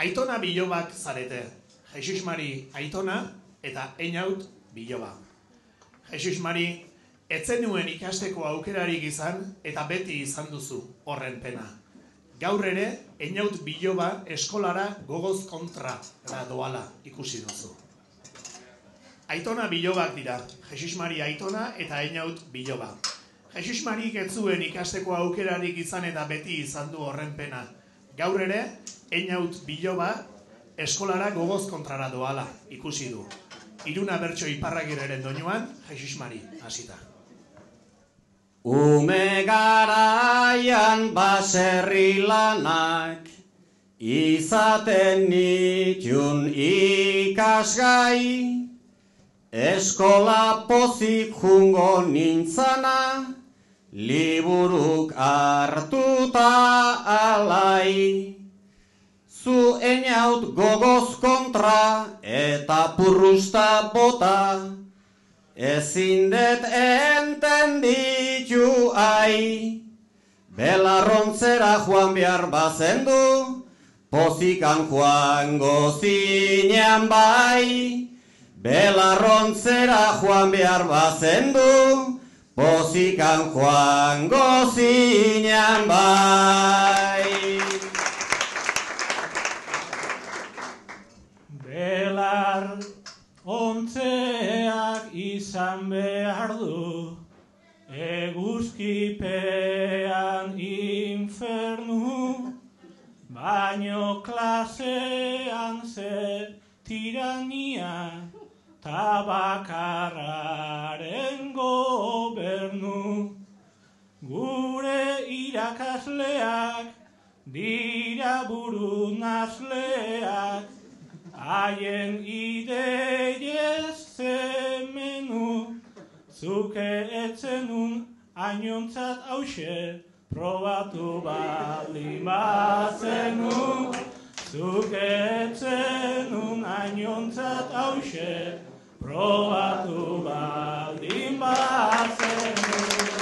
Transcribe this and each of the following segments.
Aitona bilobak zarete. Jesus Mari Aitona eta Einaut biloba. Jesus Mari, etzen nuen ikasteko aukerarik izan eta beti izan duzu horren pena. Gaur ere, Einaut biloba eskolara gogoz kontra doala ikusi duzu. Aitona bilobak dira, Jesus Mari Aitona eta Einaut biloba. Jesus Marik ez zuen ikasteko aukerarik izan eta beti izan du horren pena. Gaur ere, Einaut biloba eskolara gogoz kontrara doala ikusi du. Iruna bertso iparragirreren doinuan, Jesus Mari, hasita. Ume garaian baserri lanak, izaten nitun ikasgai, eskola pozik jungo nintzana, liburuk hartuta alai. Zu Einaut gogoz kontra eta purrusta bota, ezin det entenditu ai. Belarrontzera joan behar bazendu, pozikan joango zinean bai. Belarrontzera joan behar bazendu, pozikan joango zinean bai. Belar ontzeak izan behar du, eguzkipean infernu, baino klasean ze tirania, tabakarraren gobernu. Gure irakasleak dira buru nasleak, haien ideiez zemenu, zuke etzenun ainontzat hause, probatu baldin bazenu. Zuke etzenun ainontzat hause, probatu baldin bazenu.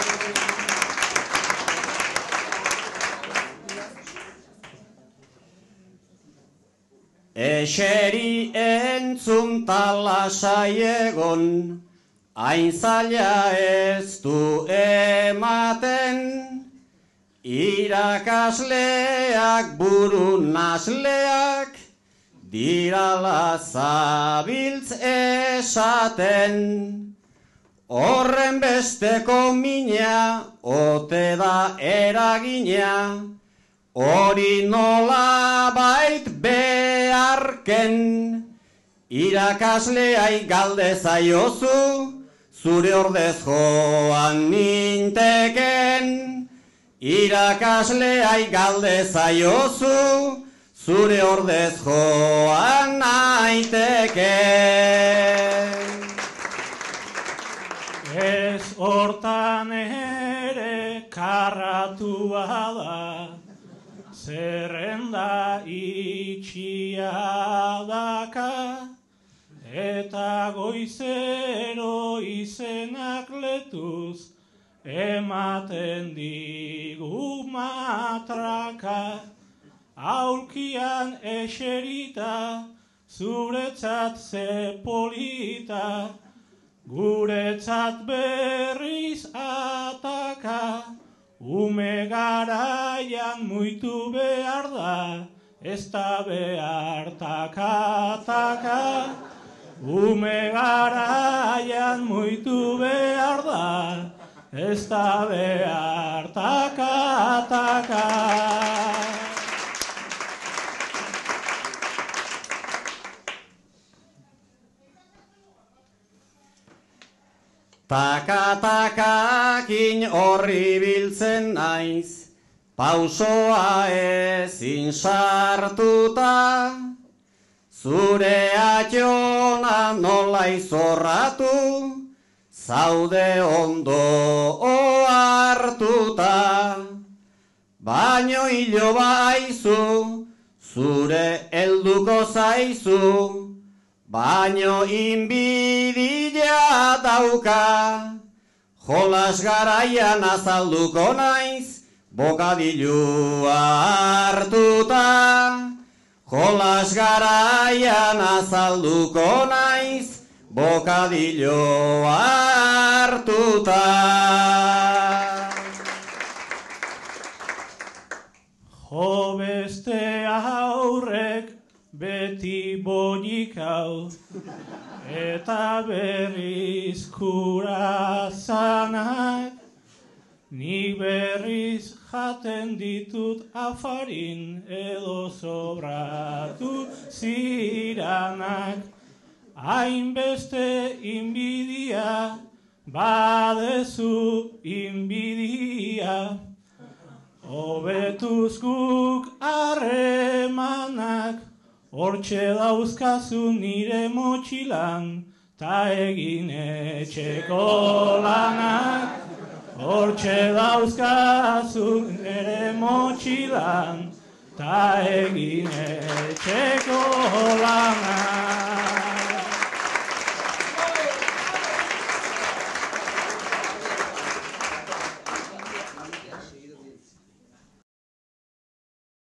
Eseri entzun talasai egon, hain zaila ez du ematen, irakasleak buru nasleak, dirala zabiltz esaten. Horren besteko mina, ote da eragina, hori nola bait beharken. Irakasleai galde zaiozu, zure ordez joan ninteken. Irakasleai galde zaiozu, zure ordez joan naiteken. Ez hortan ere karratua da, zerrenda itxia daka, eta goizero izenak letuz, ematen digu matraka. Aulkian eserita, zuretzat ze polita, guretzat berriz ataka. Ume garaian muitu behar da, ez da behar taka-taka. Ume garaian muitu behar da, ez da behar taka-taka. Taka-takakin horri biltzen naiz, pausoa ezin sartuta. Zure atxona nola izorratu, zaude ondo ohartuta. Baino iloba aizu, zure helduko zaizu, baino inbidia dauka. Jolas garaian azalduko naiz, bokadilua hartuta. Jolas jolas garaian azalduko naiz, bokadilloa hartuta. Jo beste aurrek beti bonik hau, eta berriz kurazanak, nik berriz jaten ditut afarin edo sobratu ziranak. Hainbeste inbidia, badezu inbidia, hobetuz guk harremanak, hortxe dauzkazu nire motxilan, ta egin etxeko lanak. Hortxe dauzkazu nire motxilan, ta egin etxeko